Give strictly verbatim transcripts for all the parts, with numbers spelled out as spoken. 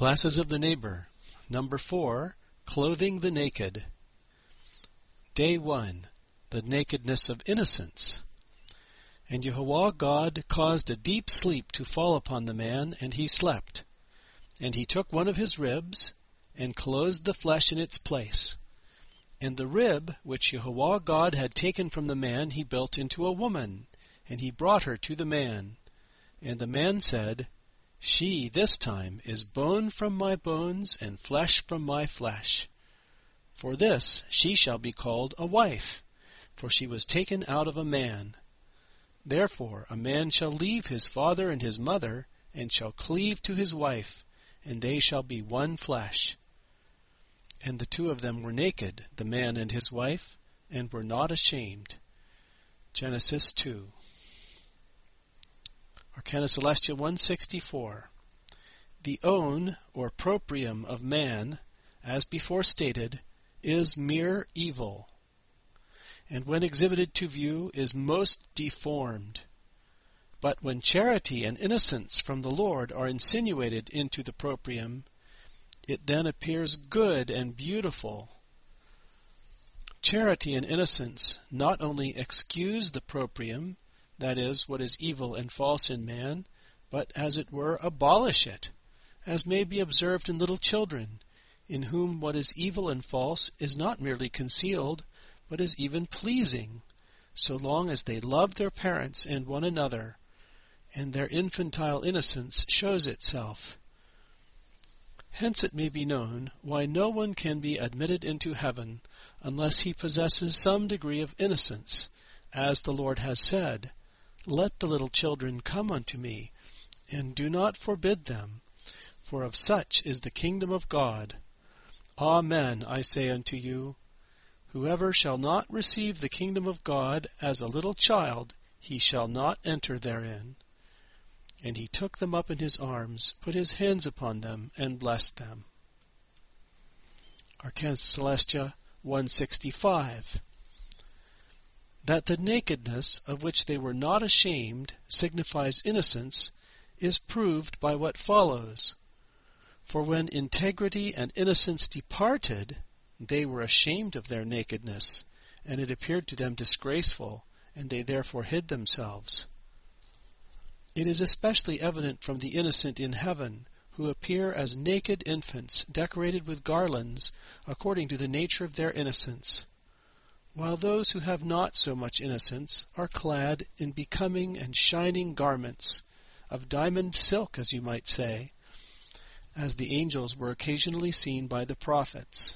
Classes of the Neighbor. Number four, Clothing the Naked. Day one, the nakedness of innocence. And Yehovah God caused a deep sleep to fall upon the man, and he slept. And he took one of his ribs, and closed the flesh in its place. And the rib which Yehovah God had taken from the man he built into a woman, and he brought her to the man. And the man said, She this time is bone from my bones and flesh from my flesh. For this she shall be called a wife, for she was taken out of a man. Therefore a man shall leave his father and his mother, and shall cleave to his wife, and they shall be one flesh. And the two of them were naked, the man and his wife, and were not ashamed. Genesis two. Arcana Celestia one sixty-four. The own, or proprium of man, as before stated, is mere evil, and when exhibited to view is most deformed. But when charity and innocence from the Lord are insinuated into the proprium, it then appears good and beautiful. Charity and innocence not only excuse the proprium, that is, what is evil and false in man, but as it were abolish it, as may be observed in little children, in whom what is evil and false is not merely concealed, but is even pleasing, so long as they love their parents and one another, and their infantile innocence shows itself. Hence it may be known why no one can be admitted into heaven unless he possesses some degree of innocence, as the Lord has said, Let the little children come unto me, and do not forbid them, for of such is the kingdom of God. Amen, I say unto you, whoever shall not receive the kingdom of God as a little child, he shall not enter therein. And he took them up in his arms, put his hands upon them, and blessed them. Arcana Celestia one sixty-five. That the nakedness of which they were not ashamed signifies innocence is proved by what follows. For when integrity and innocence departed, they were ashamed of their nakedness, and it appeared to them disgraceful, and they therefore hid themselves. It is especially evident from the innocent in heaven, who appear as naked infants decorated with garlands according to the nature of their innocence, while those who have not so much innocence are clad in becoming and shining garments, of diamond silk, as you might say, as the angels were occasionally seen by the prophets.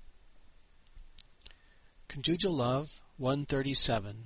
Conjugal Love one thirty-seven.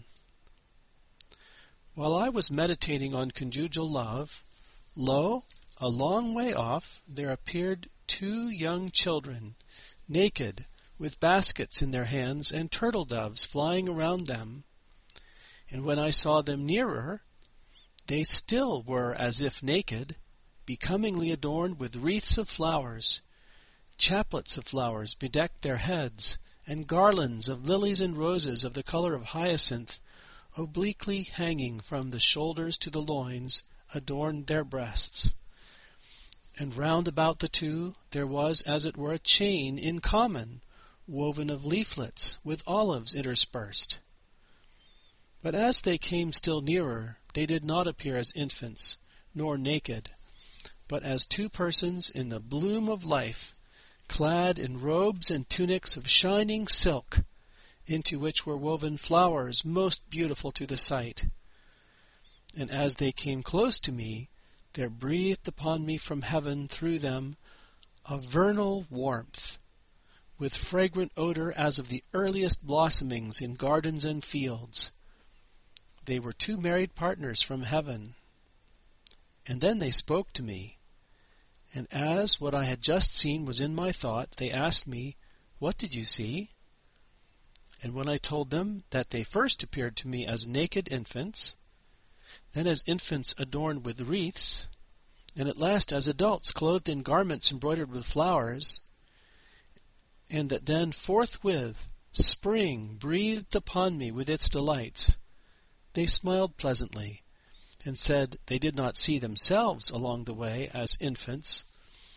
While I was meditating on conjugal love, lo, a long way off there appeared two young children, naked, with baskets in their hands and turtle doves flying around them. And when I saw them nearer, they still were as if naked, becomingly adorned with wreaths of flowers. Chaplets of flowers bedecked their heads, and garlands of lilies and roses of the color of hyacinth, obliquely hanging from the shoulders to the loins, adorned their breasts. And round about the two there was as it were a chain in common, woven of leaflets, with olives interspersed. But as they came still nearer, they did not appear as infants, nor naked, but as two persons in the bloom of life, clad in robes and tunics of shining silk, into which were woven flowers most beautiful to the sight. And as they came close to me, there breathed upon me from heaven through them a vernal warmth, with fragrant odor as of the earliest blossomings in gardens and fields. They were two married partners from heaven. And then they spoke to me, and as what I had just seen was in my thought, they asked me, What did you see? And when I told them that they first appeared to me as naked infants, then as infants adorned with wreaths, and at last as adults clothed in garments embroidered with flowers, and that then forthwith spring breathed upon me with its delights, they smiled pleasantly, and said they did not see themselves along the way as infants,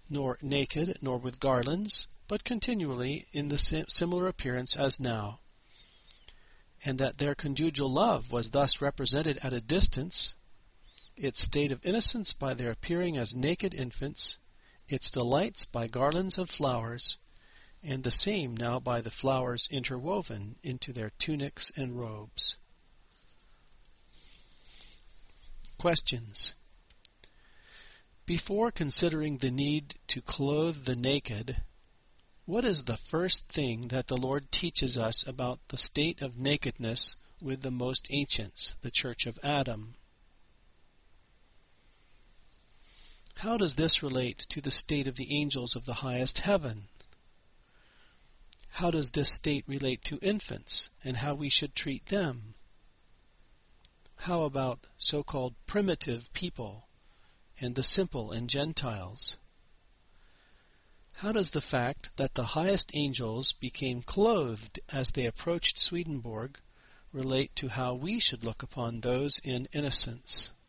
nor naked, nor with garlands, but continually in the similar appearance as now, and that their conjugal love was thus represented at a distance, its state of innocence by their appearing as naked infants, its delights by garlands of flowers, and the same now by the flowers interwoven into their tunics and robes. Questions. Before considering the need to clothe the naked, what is the first thing that the Lord teaches us about the state of nakedness with the most ancients, the Church of Adam? How does this relate to the state of the angels of the highest heaven? How does this state relate to infants, and how we should treat them? How about so-called primitive people, and the simple and Gentiles? How does the fact that the highest angels became clothed as they approached Swedenborg relate to how we should look upon those in innocence?